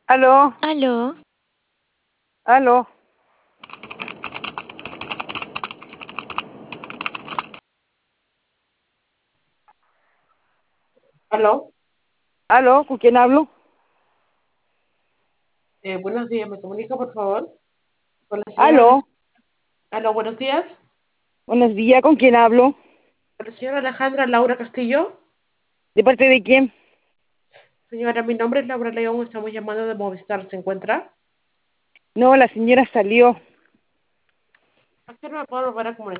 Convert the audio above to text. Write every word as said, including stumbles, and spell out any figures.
Aló, Aló, aló, Aló, aló, ¿con quién hablo? eh, buenos días, ¿me comunica por favor con la señora Aló, Alejandra? Aló, buenos días, buenos días, ¿con quién hablo? con la señora Alejandra Laura Castillo. ¿De parte de quién? Señora, mi nombre es Laura León, estamos llamando de Movistar, ¿se encuentra? No, la señora salió. ¿A qué hora me puedo volver a comunicar?